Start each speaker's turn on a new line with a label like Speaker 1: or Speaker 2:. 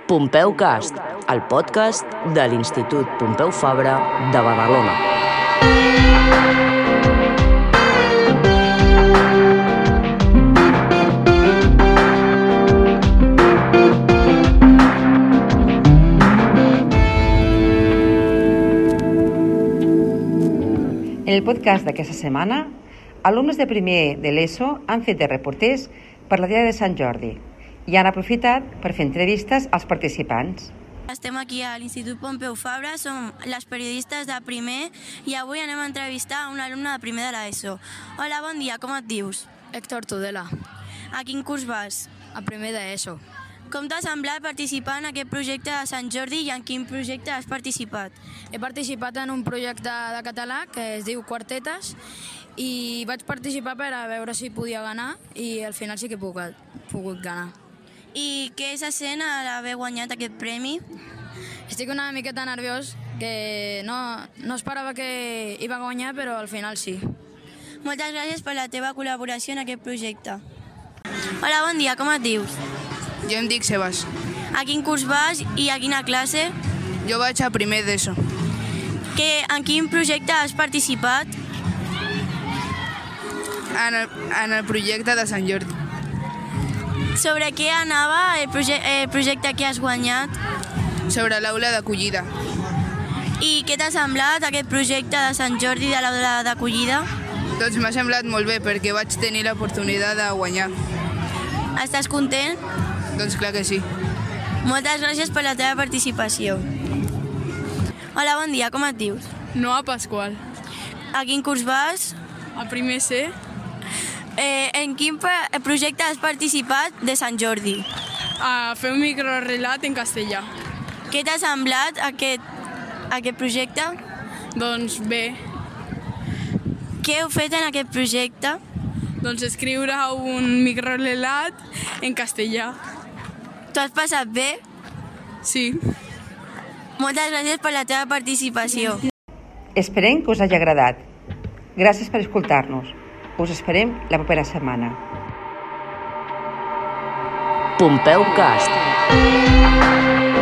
Speaker 1: Pompeu Cast, el podcast de l'Institut Pompeu Fabra de Badalona.
Speaker 2: En el podcast d'aquesta setmana, alumnes de primer de l'ESO han fet de reporters per la Diada de Sant Jordi i han aprofitat per fer entrevistes als participants.
Speaker 3: Estem aquí a l'Institut Pompeu Fabra, som les periodistes de primer i avui anem a entrevistar un alumne de primer de l'ESO. Hola, bon dia, com et dius?
Speaker 4: Héctor Tudela,
Speaker 3: A quin curs vas?
Speaker 4: a primer d'ESO.
Speaker 3: Com t'ha semblat participar en aquest projecte de Sant Jordi i en quin projecte has participat?
Speaker 4: He participat en un projecte de català que es diu Quartetes i vaig participar per a veure si podia guanyar i al final sí que he pogut guanyar.
Speaker 3: I què se sent a l'haver guanyat aquest premi?
Speaker 4: Estic una miqueta nerviós, que no esperava que hi va guanyar, però al final sí.
Speaker 3: Moltes gràcies per la teva col·laboració en aquest projecte. Hola, bon dia, com et dius?
Speaker 5: Jo em dic Sebas.
Speaker 3: A quin curs vas i a quina classe?
Speaker 5: Jo vaig a primer d'ESO.
Speaker 3: En quin projecte has participat?
Speaker 5: En el projecte de Sant Jordi.
Speaker 3: Sobre què anava el projecte que has guanyat?
Speaker 5: Sobre l'aula d'acollida.
Speaker 3: I què t'ha semblat aquest projecte de Sant Jordi de l'aula d'acollida?
Speaker 5: Doncs m'ha semblat molt bé perquè vaig tenir l'oportunitat de guanyar.
Speaker 3: Estàs content?
Speaker 5: Doncs clar que sí.
Speaker 3: Moltes gràcies per la teva participació. Hola, bon dia, com et dius?
Speaker 6: Noa Pasqual,
Speaker 3: A quin curs vas?
Speaker 6: a primer C,
Speaker 3: En quin projecte has participat de Sant Jordi?
Speaker 6: a fer un microrelat en castellà.
Speaker 3: Què t'ha semblat aquest projecte?
Speaker 6: Doncs bé,
Speaker 3: Què heu fet en aquest projecte?
Speaker 6: doncs escriure un microrelat en castellà.
Speaker 3: T'ho has passat bé?
Speaker 6: Sí.
Speaker 3: Moltes gràcies per la teva participació.
Speaker 2: Esperem que us hagi agradat. Gràcies per escoltar-nos. Us esperem la propera setmana.
Speaker 1: Pompeu Cast.